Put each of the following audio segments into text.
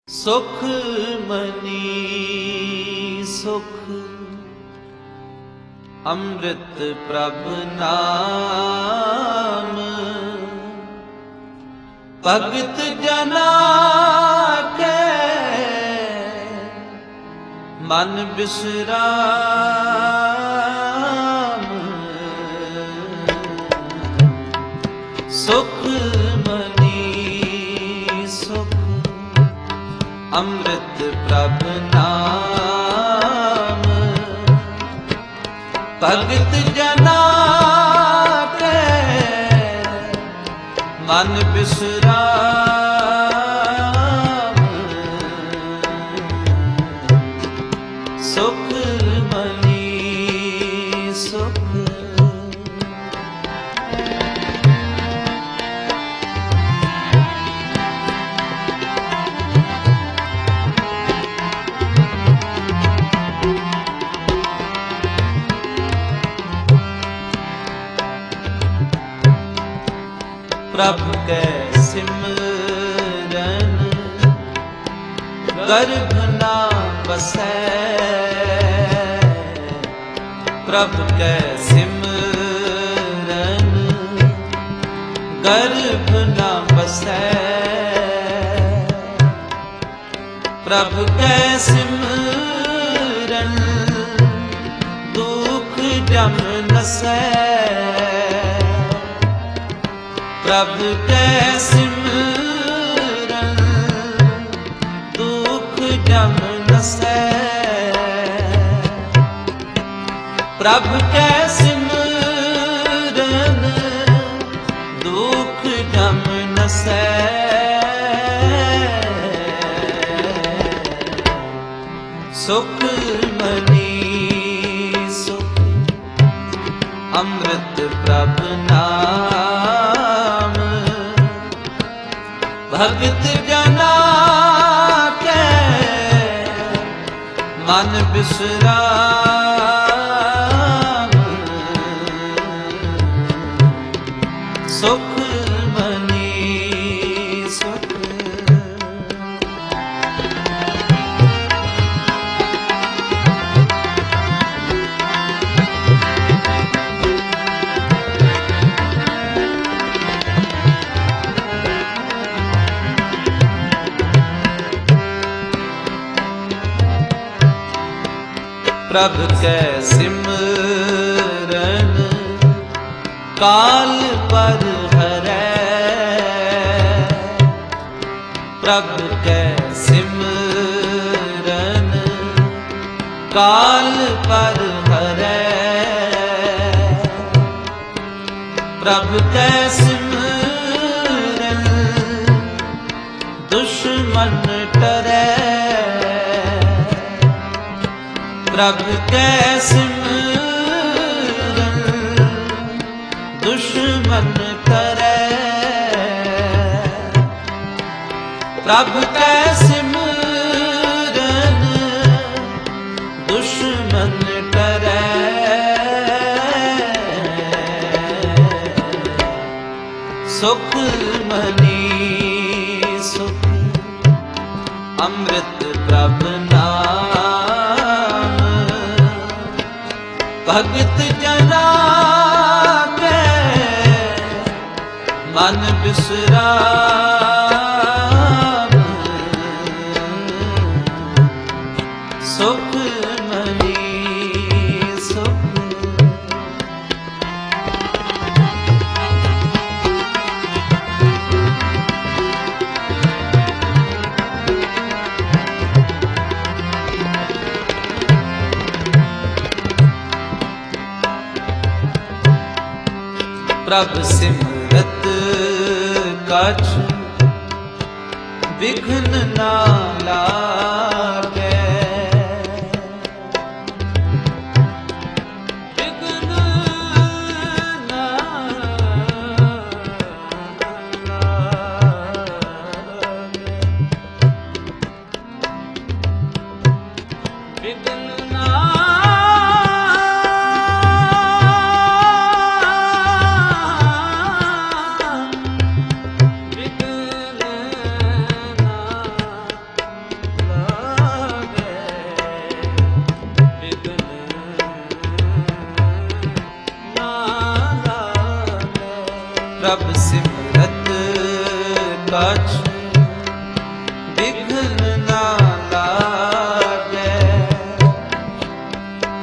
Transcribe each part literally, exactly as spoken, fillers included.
ਸੁਖ ਮਨੀ ਸੁਖ ਅੰਮ੍ਰਿਤ ਪ੍ਰਭ ਨਾਮ ਭਗਤ ਜਨਾ ਕੇ ਮਨ ਬਿਸਰਾਮ ਸੁਖ ਮਨੀ ਸੁਖ ਅੰਮ੍ਰਿਤ ਪ੍ਰਭ ਨਾਮ ਭਗਤ ਜਨਾ ਕੇ ਮਨ ਬਿਸਰਾਮ ਸੁਖ ਮਨੀ ਸੁਖ ਪ੍ਰਭ ਕੈ ਸਿਮਰਨ ਗਰਭ ਨਾ ਬਸੈ ਪ੍ਰਭ ਕੈ ਸਿਮਰਨ ਗਰਭ ਨਾ ਬਸੈ ਪ੍ਰਭ ਕੈ ਸਿਮਰਨ ਦੁਖ ਜਮ ਨਸੈ ਪ੍ਰਭ ਕੈ ਸਿਮਰਨ ਦੁਖ ਜਮ ਨਸੈ ਪ੍ਰਭ ਕੈ ਸਿਮਰਨ ਦੁਖ ਜਮ ਨਸੈ ਸੁਖ ਮਨੀ ਸੁਖ ਅੰਮ੍ਰਿਤ ਪ੍ਰਭ ਨਾਮ ਭਗਤ ਜਨਾ ਕੇ ਮਨ ਬਿਸਰਾਮ ਸੁਖ ਮਨੀ ਸੁਖ ਪ੍ਰਭ ਕੈ ਸਿਮਰਨ ਕਾਲ ਪਰ ਹਰੈ ਪ੍ਰਭ ਕੈ ਸਿਮਰਨ ਕਾਲ ਪਰ ਹਰੈ ਪ੍ਰਭ ਕੈ ਸਿਮਰਨ ਦੁਸ਼ਮਨ ਟਰੈ ਪ੍ਰਭ ਕੈ ਸਿਮਰਨ ਦੁਸ਼ਮਨ ਟਰੈ ਪ੍ਰਭ ਕੈ ਸਿਮਰਨ ਦੁਸ਼ਮਨ ਟਰੈ ਸੁਖ ਮਨੀ ਸੁਖ ਅੰਮ੍ਰਿਤ ਪ੍ਰਭ ਨਾਮ ਭਗਤ ਜਨਾ ਕੇ ਮਨ ਬਿਸਰਾਮ ਸੁਖ ਮਨੀ ਸੁਖ ਪ੍ਰਭ ਸਿਮਰਤ ਕਛ ਵਿਘਨ ਨਾ ਲਾਗੈ ਵਿਘਨ ਨਾ ਲਾਗੈ ਵਿਘਨ ਨਾ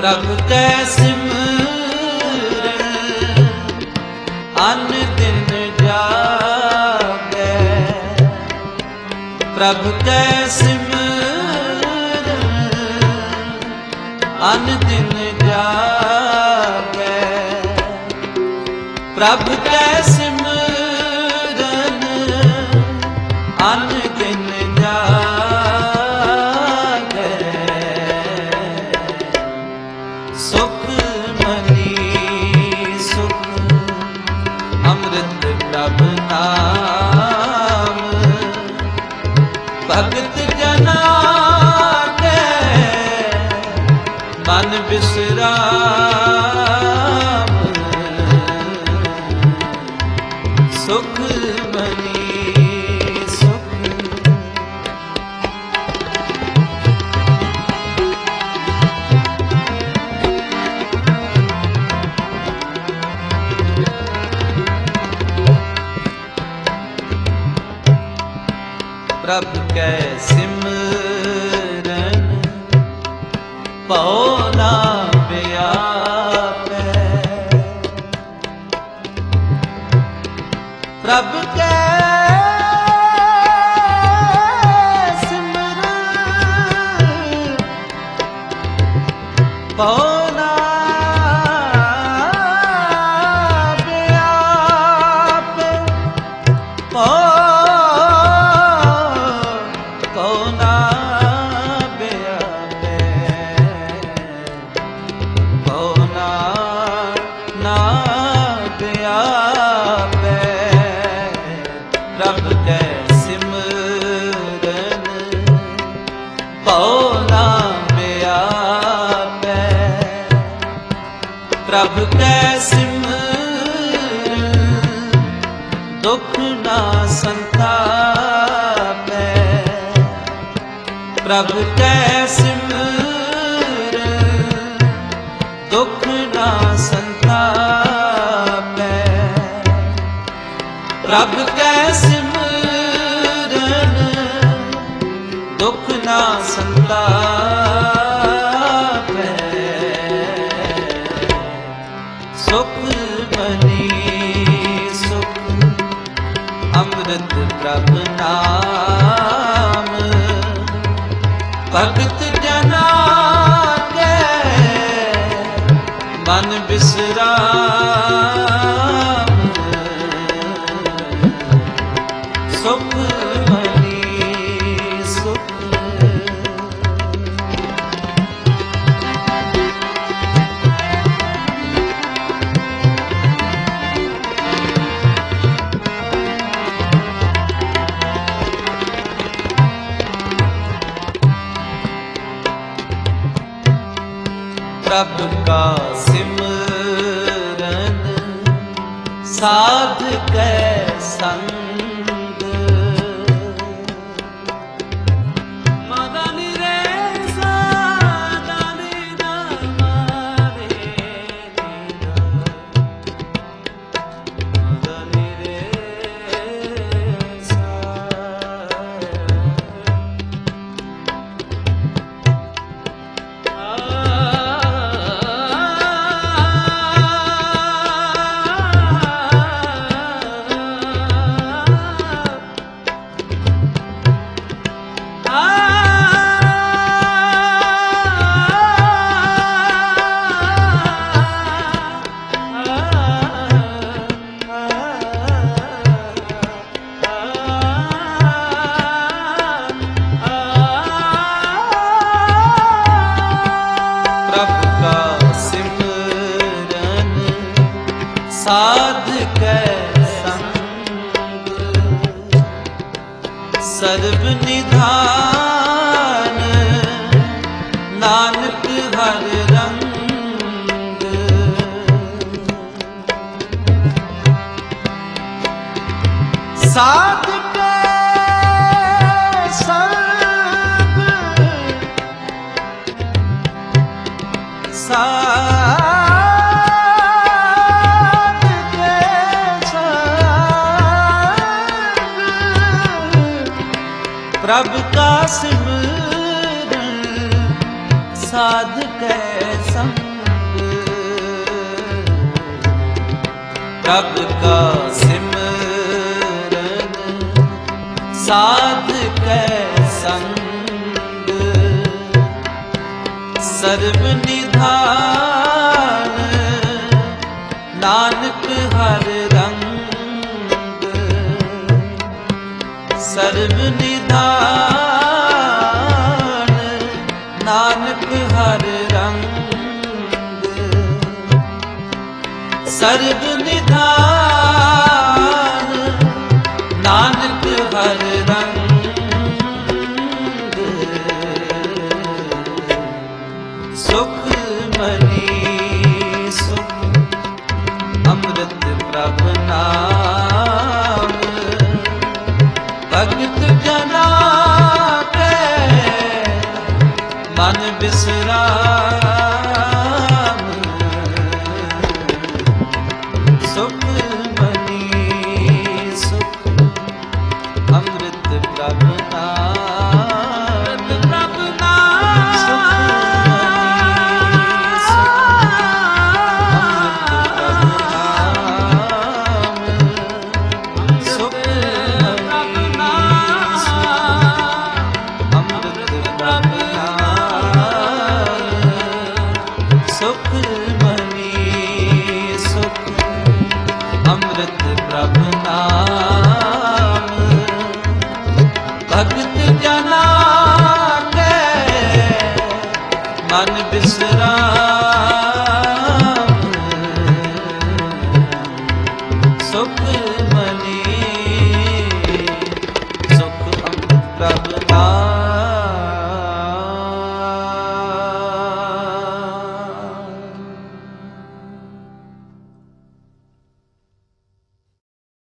ਪ੍ਰਭ ਕੈ ਸਿਮਰਨ ਅਨ ਦਿਨ ਜਾਗੈ ਪ੍ਰਭ ਕੈ ਸਿਮਰਨ ਅਨ ਦਿਨ ਜਾਗੈ ਪ੍ਰਭ ਕੈ ਸਿਮਰਨ ਅਨ ਦਿਨ ਜਾਗੈ ਸੁਖ ਮਨੀ ਸੁਖ ਅੰਮ੍ਰਿਤ ਪ੍ਰਭ ਨਾਮ ਭਗਤ ਜਨਾ ਕੇ ਮਨ ਬਿਸਰਾਮ ਸੁਖ ਮਨੀ ਸੁਖ ਪ੍ਰਭ ਕੈ ਸਿਮਰਨ ਭਉ ਨਾ ਵਿਆਪੈ ਪ੍ਰਭ ਕੈ ਸਿਮਰਨ ਭਉ ਨਾ ਵਿਆਪੈ ਭਉ ਪ੍ਰਭ ਕੈ ਸਿਮਰਨ ਭਉ ਨਾ ਵਿਆਪੈ ਪ੍ਰਭ ਕੈ ਸਿਮਰਨ ਦੁਖ ਨਾ ਸੰਤਾਪੈ ਪ੍ਰਭ ਕੈ ਸਿਮਰਨ ਦੁਖ ਨਾ ਸੰਤਾਪੈ ਪ੍ਰਭ ਕੈ ਸਿਮਰਨ ਦੁਖ ਨਾ ਸੰਤਾਪੈ ਸੁਖ ਮਨੀ ਸੁਖ ਅੰਮ੍ਰਿਤ ਪ੍ਰਭ ਨਾਮ ਭਗਤ ਜਨਾ ਕੇ ਮਨ ਬਿਸਰਾਮ ਸੁਖ ਮਨੀ ਸੁਖ ਪ੍ਰਭ ਕਾ ਸਿਮਰਨ ਸਾਧ ਕੈ ਸੰਗ ਸਾਧ ਕੈ ਸੰਗ ਸਰਬ ਨਿਧਾਨ ਨਾਨਕ ਹਰ ਰੰਗ ਸਾਧ ਕੈ ਸੰਗ ਸਾਧ ਕੈ ਸੰਗ ਪ੍ਰਭ ਕਾ ਸਿਮਰਨ साध कै संग, प्रभ का सिमरन साध कै संग, सर्व निधान नानक हर रंग, सर्व निधान नानक हर रंग, सर्व निधान नानक हर रंग, सुख मनी सुख अमृत प्रभ नाम, भगत जना के मन बिसराम, सुख मनी सुख अमृत प्रभ नाम, प्रभ नाम सुख मनी सुख अमृत प्रभ नाम, सुख मनी सुख अमृत प्रभ नाम, भगत जना के मन बिसराम, सुख